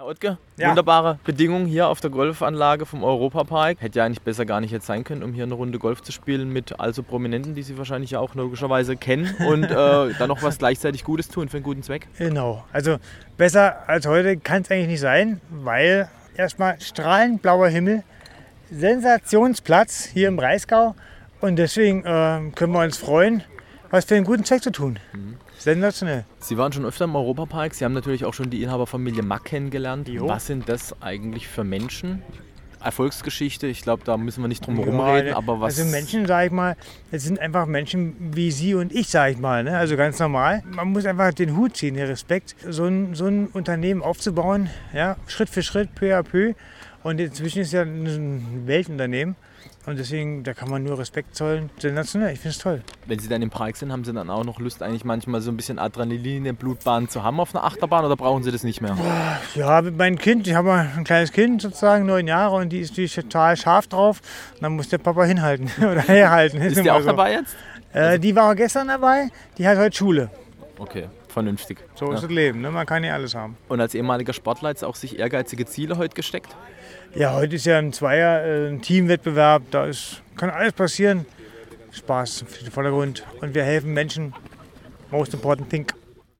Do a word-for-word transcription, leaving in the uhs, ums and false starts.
Oetke, Ja. wunderbare Bedingungen hier auf der Golfanlage vom Europapark. Hätte ja eigentlich besser gar nicht jetzt sein können, um hier eine Runde Golf zu spielen mit allzu Prominenten, die Sie wahrscheinlich ja auch logischerweise kennen und äh, dann noch was gleichzeitig Gutes tun für einen guten Zweck. Genau. Also besser als heute kann es eigentlich nicht sein, weil erstmal strahlend blauer Himmel, Sensationsplatz hier im Breisgau und deswegen äh, können wir uns freuen, was für einen guten Zweck zu tun. Mhm. Sensationell. Sie waren schon öfter im Europapark. Sie haben natürlich auch schon die Inhaberfamilie Mack kennengelernt. Jo. Was sind das eigentlich für Menschen? Erfolgsgeschichte, ich glaube, da müssen wir nicht drum herum Ja, reden, aber was... Also Menschen, sage ich mal, das sind einfach Menschen wie Sie und ich, sage ich mal. Ne? Also ganz normal. Man muss einfach den Hut ziehen, den Respekt, so ein, so ein Unternehmen aufzubauen, ja? Schritt für Schritt, peu à peu. Und inzwischen ist ja ein Weltunternehmen. Und deswegen, da kann man nur Respekt zollen. Sensationell, ich finde es toll. Wenn Sie dann im Park sind, haben Sie dann auch noch Lust, eigentlich manchmal so ein bisschen Adrenalin in Blutbahn zu haben auf einer Achterbahn oder brauchen Sie das nicht mehr? Ja, mit meinem Kind, ich habe ein kleines Kind sozusagen, neun Jahre, und die ist, die ist total scharf drauf. Und dann muss der Papa hinhalten oder herhalten. Ist die immer auch so. dabei jetzt? Äh, die war gestern dabei, die hat heute Schule. Okay, vernünftig. So Ja. ist das Leben, ne? Man kann nicht alles haben. Und als ehemaliger Sportler jetzt auch sich ehrgeizige Ziele heute gesteckt? Ja, heute ist ja ein Zweier, äh, ein Teamwettbewerb, da ist, kann alles passieren. Spaß im Vordergrund und wir helfen Menschen. Most important thing.